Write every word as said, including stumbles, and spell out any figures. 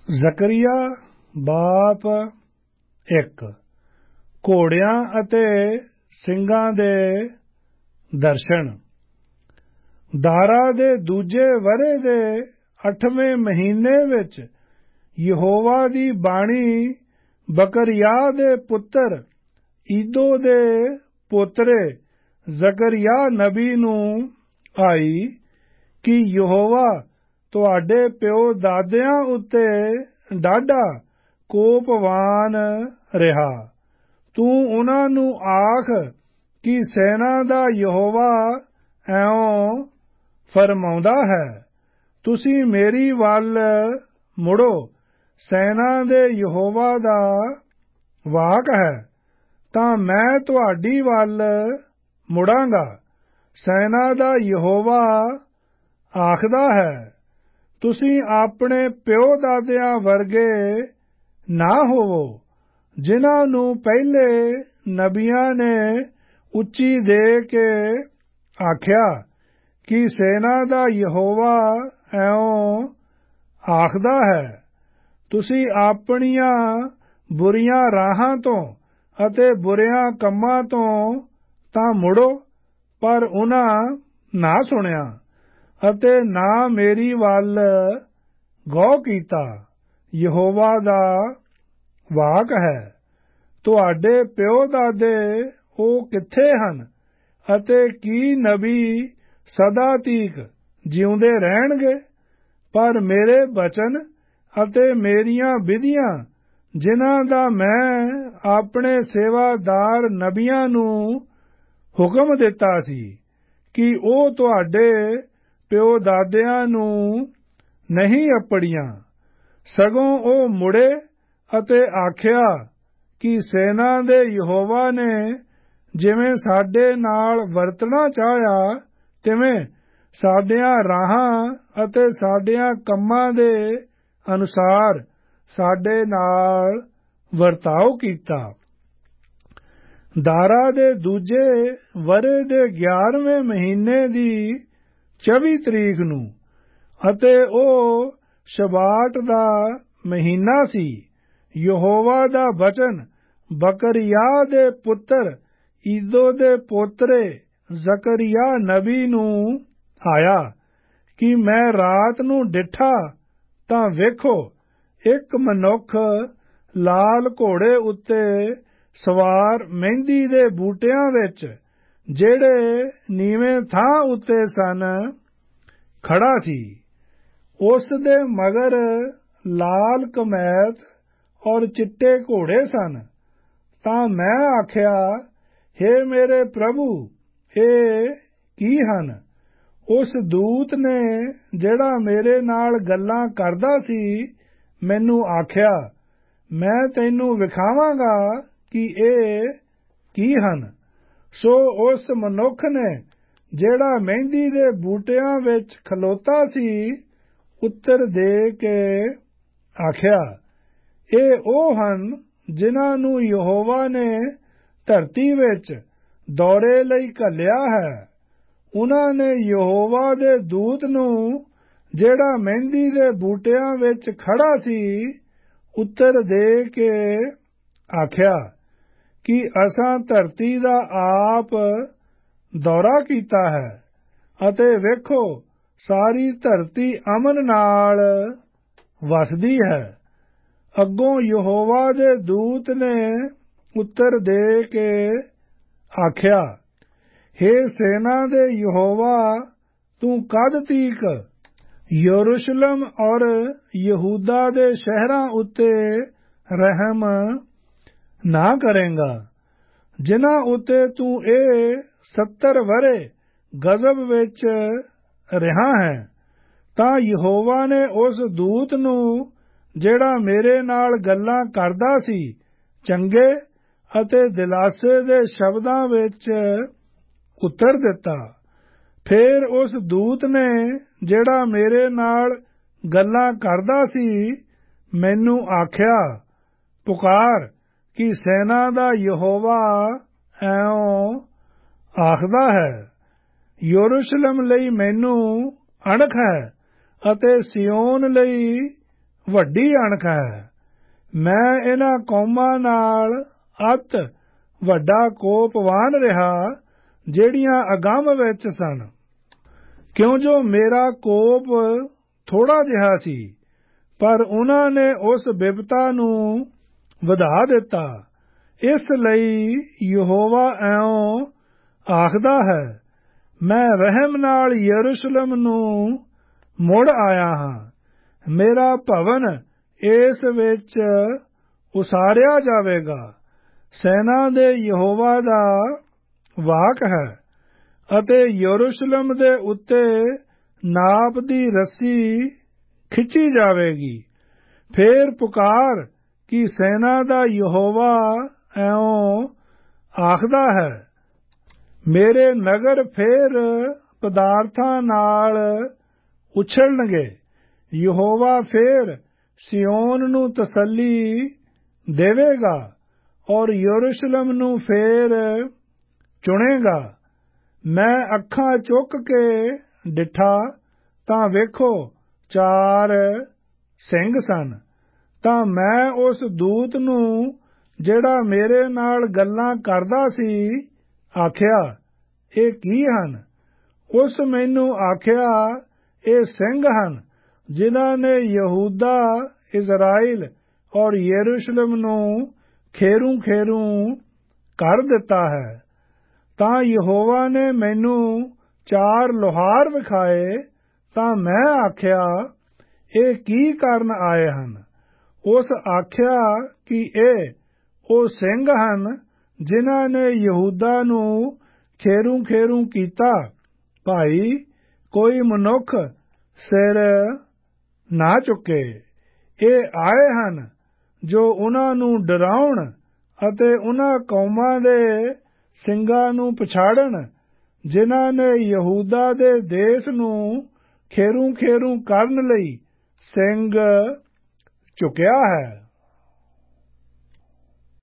ਜ਼ਕਰੀਆ ਬਾਪ ਇੱਕ। ਘੋੜਿਆਂ ਅਤੇ ਸਿੰਘਾਂ ਦੇ ਦਰਸ਼ਨ। ਦਾਰਾ ਦੇ ਦੂਜੇ ਵਰ੍ਹੇ ਦੇ ਅੱਠਵੇਂ ਮਹੀਨੇ ਵਿੱਚ ਯਹੋਵਾ ਦੀ ਬਾਣੀ ਬਕਰਿਯਾਹ ਦੇ ਪੁੱਤਰ ਈਦੋ ਦੇ ਪੋਤਰੇ ਜ਼ਕਰੀਆ ਨਬੀ ਨੂੰ ਆਈ ਕਿ ਯਹੋਵਾ ਤੁਹਾਡੇ ਪਿਓ ਦਾਦਿਆਂ ਉੱਤੇ ਡਾਢਾ ਕੋਪਵਾਨ ਰਿਹਾ। ਤੂੰ ਉਨ੍ਹਾਂ ਨੂੰ ਆਖ ਕਿ ਸੈਨਾ ਦਾ ਯਹੋਵਾ ਇਉਂ ਫਰਮਾਉਂਦਾ ਹੈ, ਤੁਸੀਂ ਮੇਰੀ ਵੱਲ ਮੁੜੋ, ਸੈਨਾ ਦੇ ਯਹੋਵਾ ਦਾ ਵਾਕ ਹੈ ਤਾਂ ਮੈਂ ਤੁਹਾਡੀ ਵੱਲ ਮੁੜਾਂਗਾ। ਸੈਨਾ ਦਾ ਯਹੋਵਾ ਆਖਦਾ ਹੈ, ਤੁਸੀਂ ਆਪਣੇ ਪਿਓ ਦਾਦਿਆਂ ਵਰਗੇ ਨਾ ਹੋਵੋ, ਜਿਨ੍ਹਾਂ ਨੂੰ ਪਹਿਲੇ ਨਬੀਆਂ ਨੇ ਉੱਚੀ ਦੇ ਕੇ ਆਖਿਆ ਕਿ ਸੈਨਾ ਦਾ ਯਹੋਵਾ ਇਉਂ ਆਖਦਾ ਹੈ, ਤੁਸੀਂ ਆਪਣੀਆਂ ਬੁਰੀਆਂ ਰਾਹਾਂ ਤੋਂ ਅਤੇ ਬੁਰਿਆਂ ਕੰਮਾਂ ਤੋਂ ਤਾਂ ਮੁੜੋ, ਪਰ ਉਨ੍ਹਾਂ ਨਾ ਸੁਣਿਆ ਅਤੇ ਨਾ ਮੇਰੀ ਵੱਲ ਗੌਰ ਕੀਤਾ। ਯਹੋਵਾ ਦਾ ਵਾਕ ਹੈ, ਤੁਹਾਡੇ ਪਿਓ ਦਾਦੇ ਉਹ ਕਿੱਥੇ ਹਨ ਅਤੇ ਕੀ ਨਬੀ ਸਦਾ ਤੀਕ ਜਿਉਂਦੇ ਰਹਿਣਗੇ? ਪਰ ਮੇਰੇ ਬਚਨ ਅਤੇ ਮੇਰੀਆਂ ਵਿਧੀਆਂ ਜਿਨ੍ਹਾਂ ਦਾ ਮੈਂ ਆਪਣੇ ਸੇਵਾਦਾਰ ਨਬੀਆਂ ਨੂੰ ਹੁਕਮ ਦਿੱਤਾ ਸੀ ਕਿ ਉਹ ਤੁਹਾਡੇ ਪਿਓ ਦਾਦਿਆਂ ਨੂੰ ਨਹੀਂ ਅੱਪੜੀਆਂ, ਸਗੋਂ ਉਹ ਮੁੜੇ ਅਤੇ ਆਖਿਆ ਕਿ ਸੈਨਾ ਦੇ ਯਹੋਵਾ ਨੇ ਜਿਵੇਂ ਸਾਡੇ ਨਾਲ ਵਰਤਣਾ ਚਾਹਿਆ, ਤਿਵੇਂ ਸਾਡੀਆਂ ਰਾਹਾਂ ਅਤੇ ਸਾਡਿਆਂ ਕੰਮਾਂ ਦੇ ਅਨੁਸਾਰ ਸਾਡੇ ਨਾਲ ਵਰਤਾਓ ਕੀਤਾ। ਦਾਰਾ ਦੇ ਦੂਜੇ ਵਰ੍ਹੇ ਦੇ ਗਿਆਰ੍ਹਵੇਂ ਮਹੀਨੇ ਦੀ ਚੌਵੀ ਤਰੀਕ ਨੂੰ, ਅਤੇ ਉਹ ਸ਼ਬਾਟ ਦਾ ਮਹੀਨਾ ਸੀ, ਯਹੋਵਾ ਦਾ ਬਚਨ ਬਕਰਿਯਾਹ ਦੇ ਪੁੱਤਰ ਈਦੋ ਦੇ ਪੋਤਰੇ ਜ਼ਕਰੀਆ ਨਬੀ ਨੂੰ ਆਇਆ ਕਿ ਮੈਂ ਰਾਤ ਨੂੰ ਡਿੱਠਾ ਤਾਂ ਵੇਖੋ, ਇੱਕ ਮਨੁੱਖ ਲਾਲ ਘੋੜੇ ਉੱਤੇ ਸਵਾਰ ਮਹਿੰਦੀ ਦੇ ਬੂਟਿਆਂ ਵਿੱਚ, ਜਿਹੜੇ ਨੀਵੇਂ ਥਾਂ ਉੱਤੇ ਸਨ, ਖੜਾ ਸੀ। ਉਸ ਦੇ ਮਗਰ ਲਾਲ ਕਮੈਤ ਔਰ ਚਿੱਟੇ ਘੋੜੇ ਸਨ। ਤਾਂ ਮੈਂ ਆਖਿਆ, ਹੇ ਮੇਰੇ ਪ੍ਰਭੂ, ਇਹ ਕੀ ਹਨ? ਉਸ ਦੂਤ ਨੇ ਜਿਹੜਾ ਮੇਰੇ ਨਾਲ ਗੱਲਾਂ ਕਰਦਾ ਸੀ ਮੈਨੂੰ ਆਖਿਆ, ਮੈਂ ਤੈਨੂੰ ਵਿਖਾਵਾਂਗਾ ਕਿ ਇਹ ਕੀ ਹਨ। ਸੋ ਉਸ ਮਨੁੱਖ ਨੇ ਜਿਹੜਾ ਮਹਿੰਦੀ ਦੇ ਬੂਟਿਆਂ ਵਿੱਚ ਖਲੋਤਾ ਸੀ ਉੱਤਰ ਦੇ ਕੇ ਆਖਿਆ, ਇਹ ਉਹ ਹਨ ਜਿਨ੍ਹਾਂ ਨੂੰ ਯਹੋਵਾ ਨੇ ਧਰਤੀ ਵਿੱਚ ਦੌਰੇ ਲਈ ਘੱਲਿਆ ਹੈ। ਉਨ੍ਹਾਂ ਨੇ ਯਹੋਵਾ ਦੇ ਦੂਤ ਨੂੰ ਜਿਹੜਾ ਮਹਿੰਦੀ ਦੇ ਬੂਟਿਆਂ ਵਿੱਚ ਖੜਾ ਸੀ ਉੱਤਰ ਦੇ ਕੇ ਆਖਿਆ ਕਿ ਅਸਾਂ ਧਰਤੀ ਦਾ ਆਪ ਦੌਰਾ ਕੀਤਾ ਹੈ, ਅਤੇ ਵੇਖੋ ਸਾਰੀ ਧਰਤੀ ਅਮਨ ਨਾਲ ਵਸਦੀ ਹੈ। ਅੱਗੋਂ ਯਹੋਵਾ ਦੇ ਦੂਤ ਨੇ ਉੱਤਰ ਦੇ ਕੇ ਆਖਿਆ, ਹੇ ਸੈਨਾ ਦੇ ਯਹੋਵਾ, ਤੂੰ ਕਦ ਤੀਕ ਯਰੂਸ਼ਲਮ ਔਰ ਯਹੂਦਾ ਦੇ ਸ਼ਹਿਰਾਂ ਉੱਤੇ ਰਹਿਮ ਨਾ ਕਰੇਂਗਾ, ਜਿਨ੍ਹਾਂ ਉੱਤੇ ਤੂੰ ਇਹ ਸੱਤਰ ਵਰ੍ਹੇ ਗਜ਼ਬ ਵਿੱਚ ਰਿਹਾ ਹੈ? ਤਾਂ ਯਹੋਵਾ ਨੇ ਉਸ ਦੂਤ ਨੂੰ ਜਿਹੜਾ ਮੇਰੇ ਨਾਲ ਗੱਲਾਂ ਕਰਦਾ ਸੀ ਚੰਗੇ ਅਤੇ ਦਿਲਾਸੇ ਦੇ ਸ਼ਬਦਾਂ ਵਿੱਚ ਉੱਤਰ ਦਿੱਤਾ। ਫਿਰ ਉਸ ਦੂਤ ਨੇ ਜਿਹੜਾ ਮੇਰੇ ਨਾਲ ਗੱਲਾਂ ਕਰਦਾ ਸੀ ਮੈਨੂੰ ਆਖਿਆ, ਪੁਕਾਰ ਕਿ ਸੈਨਾ ਦਾ ਯਹੋਵਾ ਇਉਂ ਆਖਦਾ ਹੈ, ਯਰੂਸ਼ਲਮ ਲਈ ਮੈਨੂੰ ਅਣਖ ਹੈ ਅਤੇ ਸਿਯੋਨ ਲਈ ਵੱਡੀ ਅਣਖ ਹੈ। ਮੈਂ ਇਹਨਾਂ ਕੌਮਾਂ ਨਾਲ ਅਤ ਵੱਡਾ ਕੋਪਵਾਨ ਰਿਹਾ ਜਿਹੜੀਆਂ ਅਗੰਮ ਵਿੱਚ ਸਨ, ਕਿਉਂ ਜੋ ਮੇਰਾ ਕੋਪ ਥੋੜਾ ਜਿਹਾ ਸੀ, ਪਰ ਉਹਨਾਂ ਨੇ ਉਸ ਬਿਪਤਾ ਨੂੰ ਵਧਾ ਦਿੱਤਾ। ਇਸ ਲਈ ਯਹੋਵਾ ਇਉਂ ਆਖਦਾ ਹੈ, ਮੈਂ ਰਹਿਮ ਨਾਲ ਯਰੂਸ਼ਲਮ ਨੂੰ ਮੁੜ ਆਇਆ ਹਾਂ। ਮੇਰਾ ਭਵਨ ਇਸ ਵਿੱਚ ਉਸਾਰਿਆ ਜਾਵੇਗਾ। ਸੈਨਾ ਦੇ ਯਹੋਵਾ ਦਾ ਵਾਕ ਹੈ ਅਤੇ ਯਰੂਸ਼ਲਮ ਦੇ ਉੱਤੇ ਨਾਪ ਦੀ ਰੱਸੀ ਖਿੱਚੀ ਜਾਵੇਗੀ। ਫੇਰ ਪੁਕਾਰ ਕਿ ਸੈਨਾ ਦਾ ਯਹੋਵਾ ਇਉਂ ਆਖਦਾ ਹੈ, ਮੇਰੇ ਨਗਰ ਫੇਰ ਪਦਾਰਥਾਂ ਨਾਲ ਉਛਲਣਗੇ। ਯਹੋਵਾ ਫੇਰ ਸਿਯੋਨ ਨੂੰ ਤਸੱਲੀ ਦੇਵੇਗਾ ਔਰ ਯਰੂਸ਼ਲਮ ਨੂੰ ਫੇਰ ਚੁਣੇਗਾ। ਮੈਂ ਅੱਖਾਂ ਚੁੱਕ ਕੇ ਡਿੱਠਾ ਤਾਂ ਵੇਖੋ ਚਾਰ ਸਿੰਘ ਸਨ। ਤਾਂ ਮੈਂ ਉਸ ਦੂਤ ਨੂੰ ਜਿਹੜਾ ਮੇਰੇ ਨਾਲ ਗੱਲਾਂ ਕਰਦਾ ਸੀ ਆਖਿਆ, ਇਹ ਕੀ ਹਨ? ਉਸ ਮੈਨੂੰ ਆਖਿਆ, ਇਹ ਸਿੰਘ ਹਨ ਜਿਨ੍ਹਾਂ ਨੇ ਯਹੂਦਾ, ਇਜ਼ਰਾਈਲ ਔਰ ਯਰੂਸ਼ਲਮ ਨੂੰ ਖੇਰੂ ਖੇਰੂ ਕਰ ਦਿੱਤਾ ਹੈ। ਤਾਂ ਯਹੋਵਾ ਨੇ ਮੈਨੂੰ ਚਾਰ ਲੁਹਾਰ ਵਿਖਾਏ। ਤਾਂ ਮੈਂ ਆਖਿਆ, ਇਹ ਕੀ ਕਰਨ ਆਏ ਹਨ? ਉਸ ਆਖਿਆ ਕਿ ਇਹ ਉਹ ਸਿੰਘ ਹਨ ਜਿਨ੍ਹਾਂ ਨੇ ਯਹੂਦਾ ਨੂੰ ਖੇਰੂ ਖੇਰੂ ਕੀਤਾ। ਭਾਈ, ਕੋਈ ਮਨੁੱਖ ਸਿਰ ਨਾ ਚੁੱਕੇ। ਇਹ ਆਏ ਹਨ ਜੋ ਉਹਨਾਂ ਨੂੰ ਡਰਾਉਣ ਅਤੇ ਉਹਨਾਂ ਕੌਮਾਂ ਦੇ ਸਿੰਘਾਂ ਨੂੰ ਪਛਾੜਨ ਜਿਨ੍ਹਾਂ ਨੇ ਯਹੂਦਾ ਦੇ ਦੇਸ਼ ਨੂੰ ਖੇਰੂ ਖੇਰੂ ਕਰਨ ਲਈ ਸਿੰਘ ਚੁੱਕਿਆ ਹੈ।